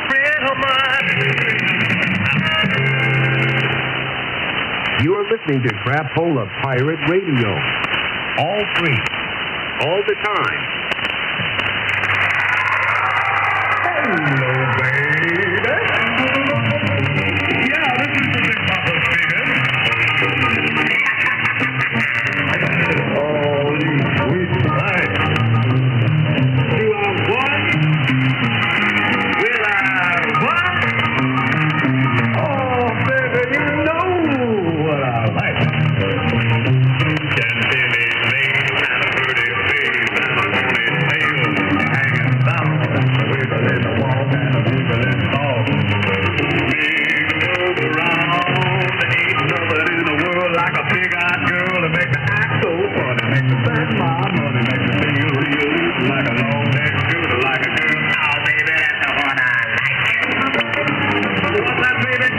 friend of mine. You are listening to Crapola Pirate Radio. All free. All the time. Hello, baby. Yeah, this is the Big Papa speaking. Oh, you sweet thing. You are what? Will I what? Oh, baby, you know what I like. Chantilly lace and a pretty face and a ponytail hanging down, wiggling the walk and a wiggling talk. Big world around, ain't nothing in the world like a big-eyed girl to make me act so funny, make me spend my money, make me feel real like a long-necked shooter, like a girl. Oh, baby, that's the one I like. What's that, baby?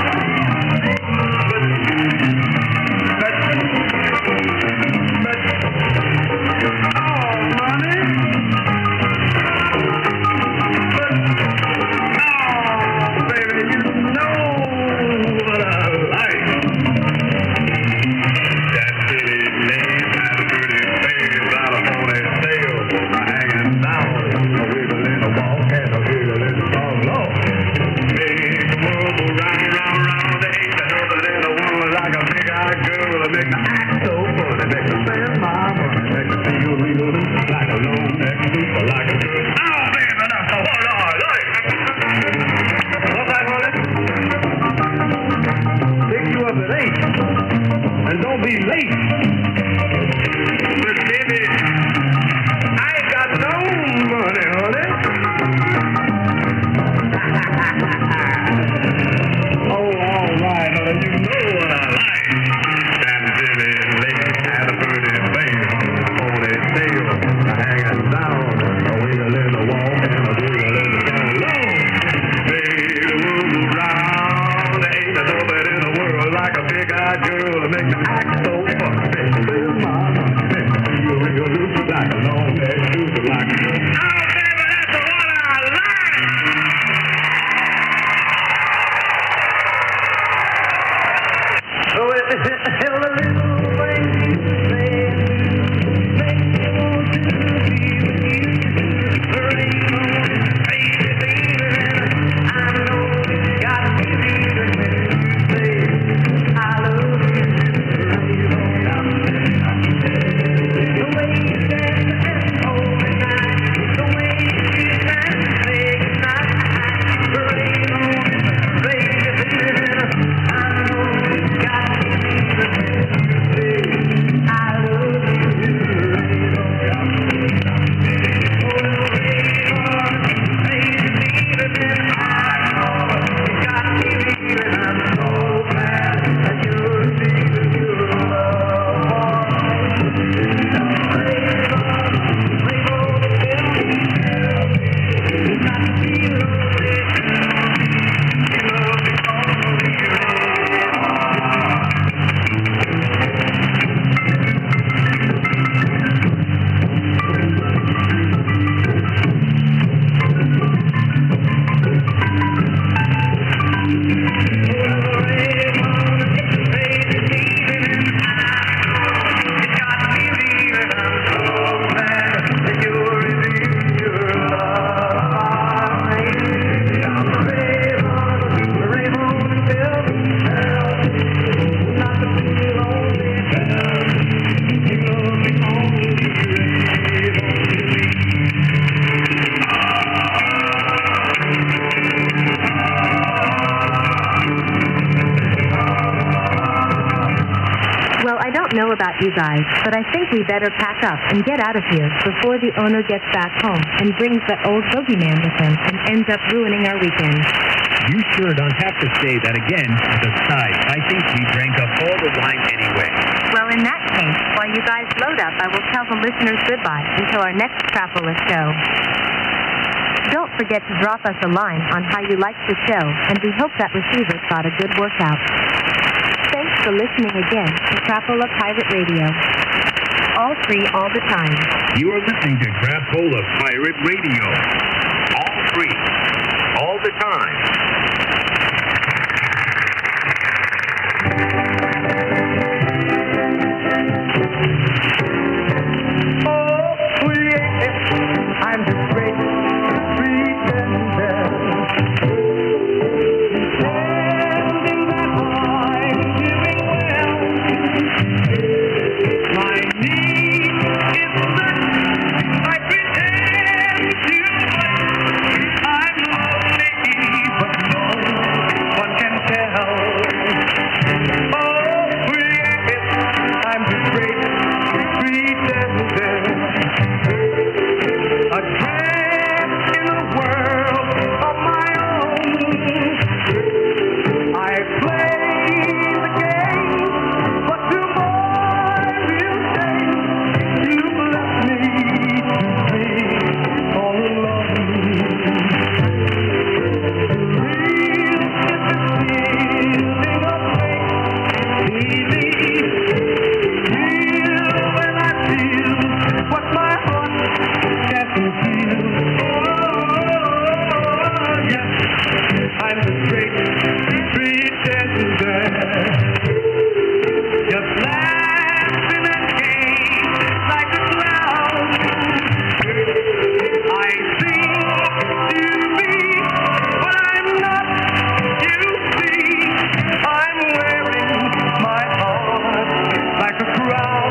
And don't be late. But baby, I ain't got no money, honey. Oh, all right, honey, you know what I like. Chantilly lace and a pretty face, ponytail hanging down, a wiggle in the walk and a wiggle in the song. Baby, the world around, ain't nobody in the world like a big-eyed girl to make me act so funny. Make me feel my money, make me feel real loose like a long-necked shooter, like a girl. Oh, baby, that's the one I like! Oh, it's a little thing you say, make me want to be with you. Rain on, baby, baby, I know you got me leaving when you say I love you. Rain on, the way you dance and hold me tight, the way you kiss and say goodnight. Rain on, baby, baby, I know you got me leaving when you say I love you. Know about you guys, but I think we better pack up and get out of here before the owner gets back home and brings that old bogeyman with him and ends up ruining our weekend. You sure don't have to say that again. Besides, I think we drank up all the wine anyway. Well, in that case, while you guys load up, I will tell the listeners goodbye until our next Crapola show. Don't forget to drop us a line on how you liked the show, and we hope that receiver got a good workout. Thanks for listening again to Crapola Pirate Radio. All free all the time. You are listening to Crapola Pirate Radio. All free. All the the time. I'm the great pretender, pretending that I'm doing well. My need is certain. I pretend to, but I'm lonely, but no one can tell. Oh, yes, I'm the great pretender. A tramp in a world of my own. I play the game, but tomorrow will change. You've left me to be all alone. Real is the feeling of faith, belief. Real when I feel what my heart can't conceal. Oh, yes, I'm the great pretender. Just laughing and gay like a clown. I seem to be what I'm not. You see, I'm wearing my heart like a crown.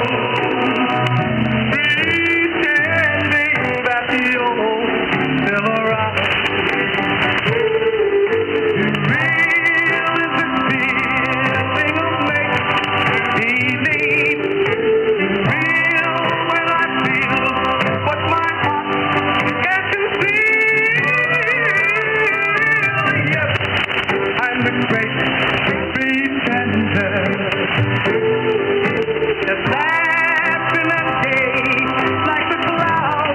Pretending that you're still around. Real is the feeling of make-believe. Real when I feel what my heart can't conceal. Yes, I'm the great pretender. Just laughing and gay like a clown.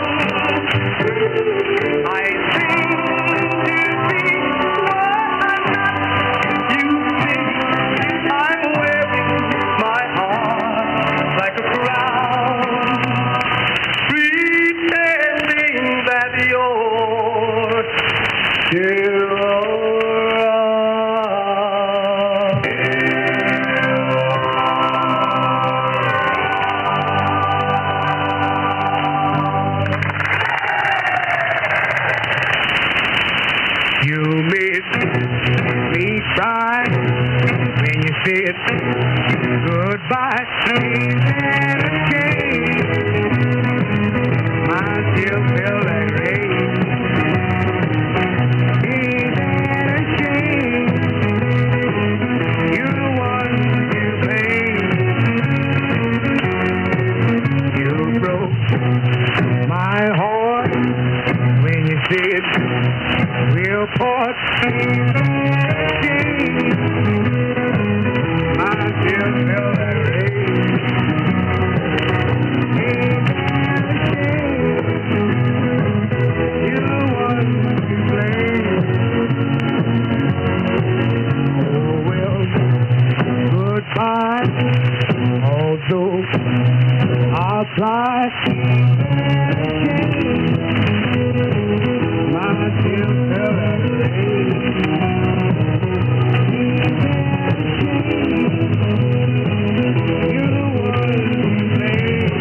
I seem to be what I'm not. You see, I'm wearing my heart like a crown. Pretending that you're still You made me cry when you said goodbye. Ain't that a shame? I still feel like rain. Ain't that a shame? You're the one to blame. You broke my heart when you said we'll part. Ain't that a shame? I still feel that rain. Ain't that a shame? You're the one to blame. Oh well, goodbye. Although I'll try. Ain't that a shame? I still feel that rain. Ain't that a shame? You're the one to blame.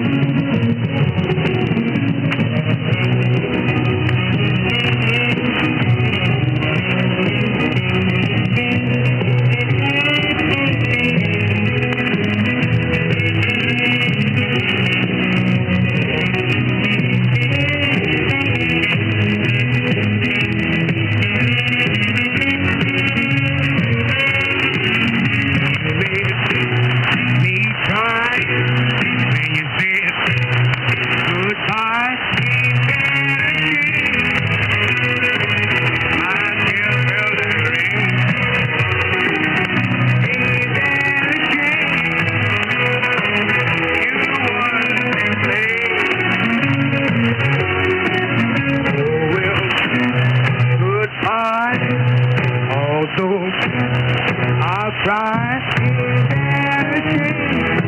I'll try. Ain't that a shame?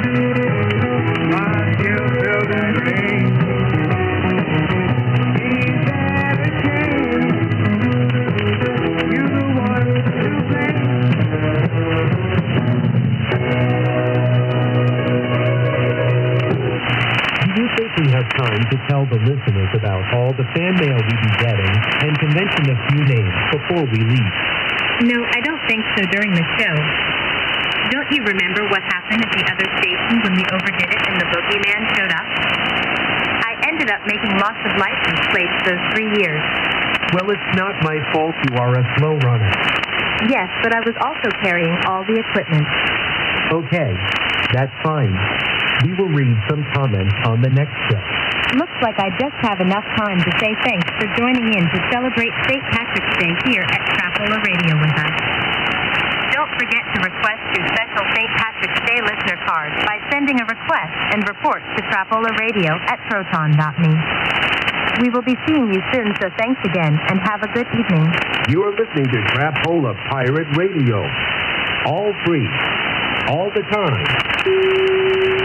I still feel that rain. Ain't that a shame? about all the fan mail we be getting and to mention a few names before we leave. No, I don't think so during the show. Don't you remember what happened at the other station when we overdid it and the boogeyman showed up? I ended up making lots of license plates those 3 years. Well, it's not my fault you are a slow runner. Yes, but I was also carrying all the equipment. Okay, that's fine. We will read some comments on the next show. Looks like I just have enough time to say thanks for joining in to celebrate St. Patrick's Day here at Crapola Radio with us. Don't forget to request your special St. Patrick's Day listener card by sending a request and report to crapolaradio@proton.me. We will be seeing you soon, so thanks again, and have a good evening. You are listening to Crapola Pirate Radio. All free. All the time.